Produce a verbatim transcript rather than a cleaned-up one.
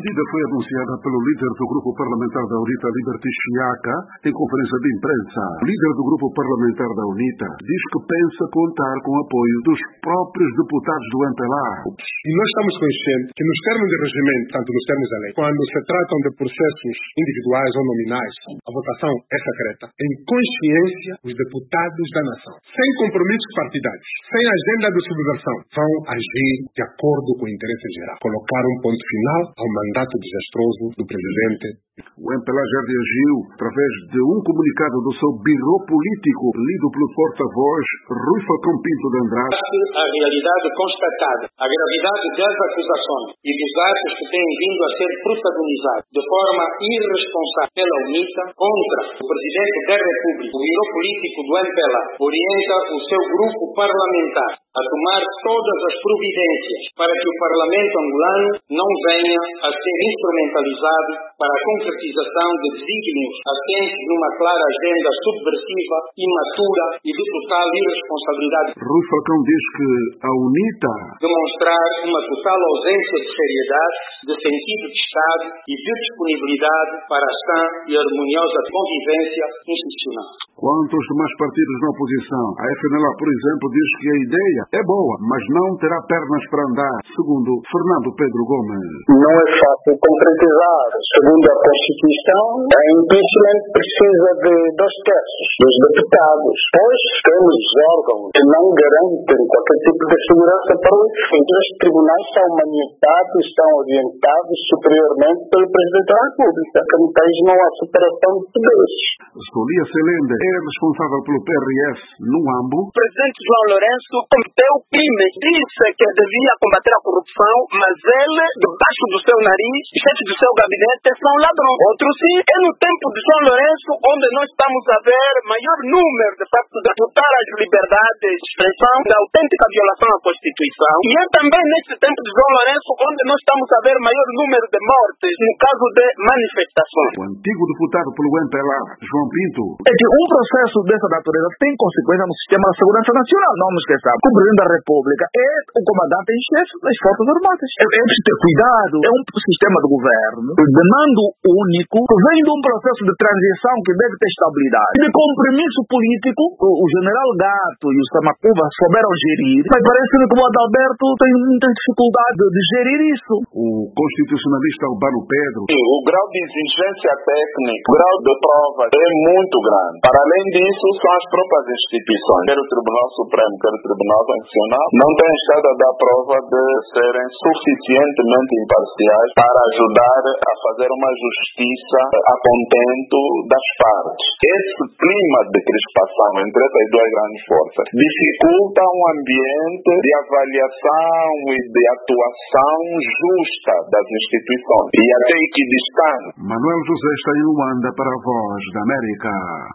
medida foi anunciada pelo líder do grupo parlamentar da UNITA, Liberty Chiaka, em conferência de imprensa. O líder do grupo parlamentar da UNITA diz que pensa contar com o apoio dos próprios deputados do M P L A. E nós estamos conscientes que nos termos de regimento, tanto nos termos da lei, quando se tratam de processos individuais ou nominais, a votação é secreta. Em consciência, os deputados da nação, sem compromissos partidários, sem agenda de subversão, vão agir de acordo com o interesse geral. Colocar um ponto final ao mandato desastroso do presidente. O M P L A já reagiu através de um comunicado do seu birô político, lido pelo porta-voz Rui Falcão Pinto de Andrade. A realidade constatada, a gravidade das acusações e dos atos que têm vindo a ser protagonizados de forma irresponsável pela UNITA contra o Presidente da República, o birô político do M P L A orienta o seu grupo parlamentar a tomar todas as providências para que o Parlamento angolano não venha a ser instrumentalizado para a concretização de desígnios assentes numa clara agenda subversiva, imatura e de total irresponsabilidade. Rui Falcão diz que a UNITA demonstrar uma total ausência de seriedade, de sentido de Estado e de disponibilidade para a sã e harmoniosa convivência institucional. Quanto aos demais partidos na oposição, a F N L A, por exemplo, diz que a ideia é boa, mas não terá pernas para andar, segundo Fernando Pedro Gomes. Não é fácil concretizar. Segundo a Constituição, a impeachment precisa de dois terços dos deputados, pois temos órgãos que não garantem qualquer tipo de segurança para o efeito. Os tribunais são manipulados, são orientados superiormente pelo Presidente da República, que no país não há superação de poderes. Solia Celende é responsável pelo P R S no AMBO. O presidente João Lourenço cometeu crime, disse que devia combater a corrupção, mas ele, debaixo do seu nariz, chefe do seu gabinete, são ladrões. Outro sim, é no tempo de João Lourenço, onde nós estamos a ver maior número, de facto, de adotar as liberdades de expressão, da autêntica violação à Constituição. E é também nesse tempo de João Lourenço, onde nós estamos a ver maior número de mortes, no caso de manifestações. O antigo deputado pelo M P L A, João Pinto, é que um processo dessa natureza tem consequência no sistema da segurança nacional. Não nos esqueçamos. O presidente da República é o comandante em chefe das Forças Armadas. É, é preciso ter cuidado. É um sistema de governo de mando único que vem de um processo de transição que deve ter estabilidade. E de compromisso político, o, o general Gato e o Samacuba souberam gerir. Mas parece que o Adalberto tem muita dificuldade de gerir isso. O constitucionalista Albano Pedro. O grau de exigência técnica, o grau de prova é muito grande. Para além disso, são as próprias instituições, quer o Tribunal Supremo, quer o Tribunal Constitucional, não têm estado a dar prova de serem suficientemente imparciais para ajudar a fazer uma justiça a contento das partes. Esse clima de crispação entre essas duas grandes forças dificulta um ambiente de avaliação e de atuação justa das instituições e até equidistante. Manuel José está em Luanda para a Voz da América.